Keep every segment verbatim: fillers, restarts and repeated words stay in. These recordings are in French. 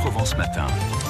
Provence Matin.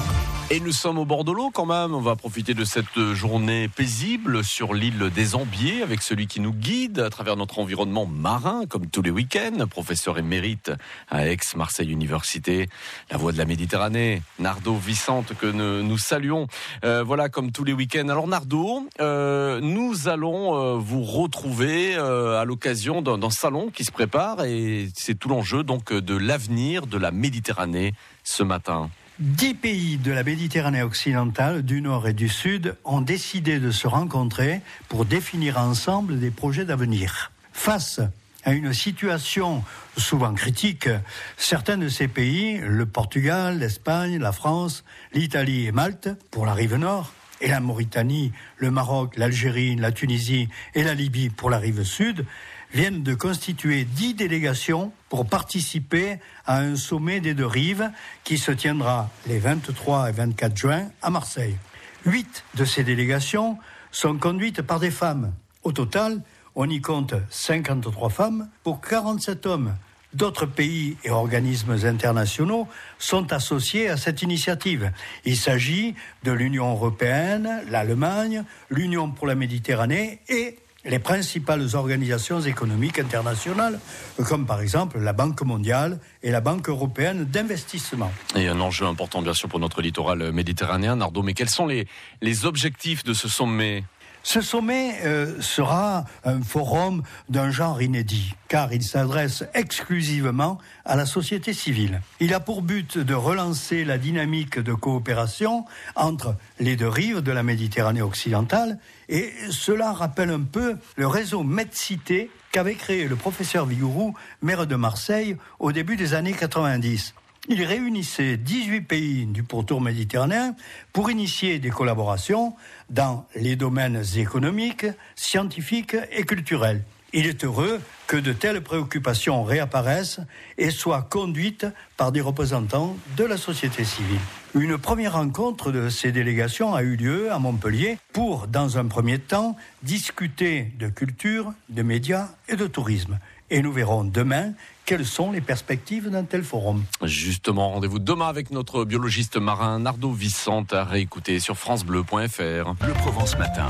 Et nous sommes au bord de l'eau quand même, on va profiter de cette journée paisible sur l'île des Ambiers avec celui qui nous guide à travers notre environnement marin, comme tous les week-ends, professeur émérite à Aix-Marseille Université, la voix de la Méditerranée, Nardo Vicente, que nous, nous saluons, euh, voilà, comme tous les week-ends. Alors Nardo, euh, nous allons euh, vous retrouver euh, à l'occasion d'un, d'un salon qui se prépare et c'est tout l'enjeu donc de l'avenir de la Méditerranée ce matin. Dix pays de la Méditerranée occidentale, du Nord et du Sud, ont décidé de se rencontrer pour définir ensemble des projets d'avenir. Face à une situation souvent critique, certains de ces pays, le Portugal, l'Espagne, la France, l'Italie et Malte, pour la rive nord, et la Mauritanie, le Maroc, l'Algérie, la Tunisie et la Libye pour la rive sud, viennent de constituer dix délégations pour participer à un sommet des deux rives qui se tiendra les vingt-trois et vingt-quatre juin à Marseille. Huit de ces délégations sont conduites par des femmes. Au total, on y compte cinquante-trois femmes pour quarante-sept hommes. D'autres pays et organismes internationaux sont associés à cette initiative. Il s'agit de l'Union européenne, l'Allemagne, l'Union pour la Méditerranée et les principales organisations économiques internationales, comme par exemple la Banque mondiale et la Banque européenne d'investissement. Et un enjeu important bien sûr pour notre littoral méditerranéen, Nardo, mais quels sont les, les objectifs de ce sommet ? Ce sommet euh, sera un forum d'un genre inédit, car il s'adresse exclusivement à la société civile. Il a pour but de relancer la dynamique de coopération entre les deux rives de la Méditerranée occidentale, et cela rappelle un peu le réseau MedCité qu'avait créé le professeur Vigouroux, maire de Marseille, au début des années quatre-vingt-dix. Il réunissait dix-huit pays du pourtour méditerranéen pour initier des collaborations dans les domaines économiques, scientifiques et culturels. Il est heureux que de telles préoccupations réapparaissent et soient conduites par des représentants de la société civile. Une première rencontre de ces délégations a eu lieu à Montpellier pour, dans un premier temps, discuter de culture, de médias et de tourisme. Et nous verrons demain quelles sont les perspectives d'un tel forum. Justement, rendez-vous demain avec notre biologiste marin Nardo Vicente à réécouter sur francebleu point f r. Bleu Provence Matin.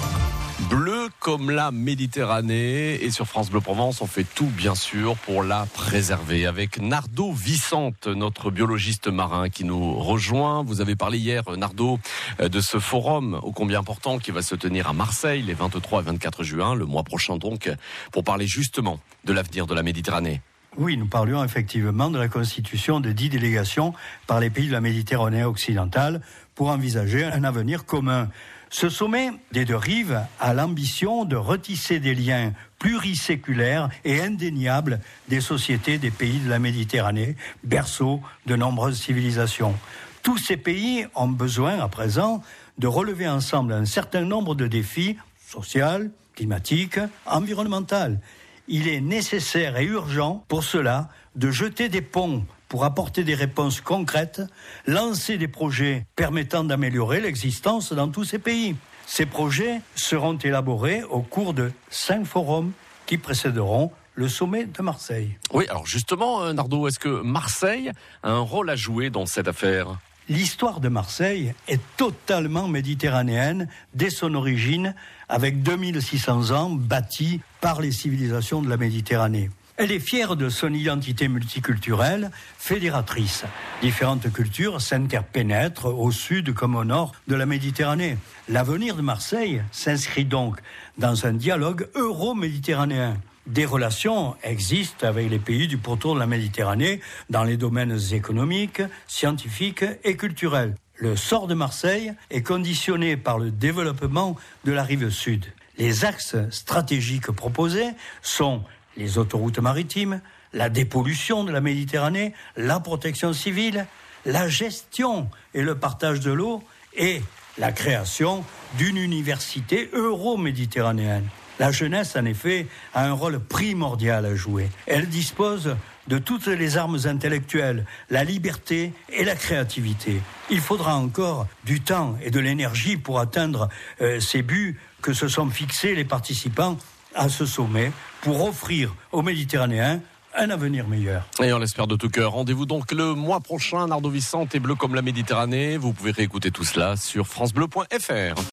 Bleu comme la Méditerranée, et sur France Bleu Provence, on fait tout bien sûr pour la préserver avec Nardo Vicente, notre biologiste marin qui nous rejoint. Vous avez parlé hier, Nardo, de ce forum ô combien important qui va se tenir à Marseille les vingt-trois et vingt-quatre juin, le mois prochain donc, pour parler justement de l'avenir de la Méditerranée. Oui, nous parlions effectivement de la constitution de dix délégations par les pays de la Méditerranée occidentale pour envisager un avenir commun. Ce sommet des deux rives a l'ambition de retisser des liens pluriséculaires et indéniables des sociétés des pays de la Méditerranée, berceau de nombreuses civilisations. Tous ces pays ont besoin à présent de relever ensemble un certain nombre de défis sociaux, climatiques, environnementaux. Il est nécessaire et urgent pour cela de jeter des ponts pour apporter des réponses concrètes, lancer des projets permettant d'améliorer l'existence dans tous ces pays. Ces projets seront élaborés au cours de cinq forums qui précéderont le sommet de Marseille. Oui, alors justement, Nardo, est-ce que Marseille a un rôle à jouer dans cette affaire ? L'histoire de Marseille est totalement méditerranéenne dès son origine, avec deux mille six cents ans bâtie par les civilisations de la Méditerranée. Elle est fière de son identité multiculturelle, fédératrice. Différentes cultures s'interpénètrent au sud comme au nord de la Méditerranée. L'avenir de Marseille s'inscrit donc dans un dialogue euro-méditerranéen. Des relations existent avec les pays du pourtour de la Méditerranée dans les domaines économiques, scientifiques et culturels. Le sort de Marseille est conditionné par le développement de la rive sud. Les axes stratégiques proposés sont les autoroutes maritimes, la dépollution de la Méditerranée, la protection civile, la gestion et le partage de l'eau et la création d'une université euro-méditerranéenne. La jeunesse, en effet, a un rôle primordial à jouer. Elle dispose de toutes les armes intellectuelles, la liberté et la créativité. Il faudra encore du temps et de l'énergie pour atteindre euh, ces buts que se sont fixés les participants à ce sommet, pour offrir aux Méditerranéens un avenir meilleur. Et on l'espère de tout cœur. Rendez-vous donc le mois prochain, Nardo Vicente et Bleu comme la Méditerranée. Vous pouvez réécouter tout cela sur francebleu point f r.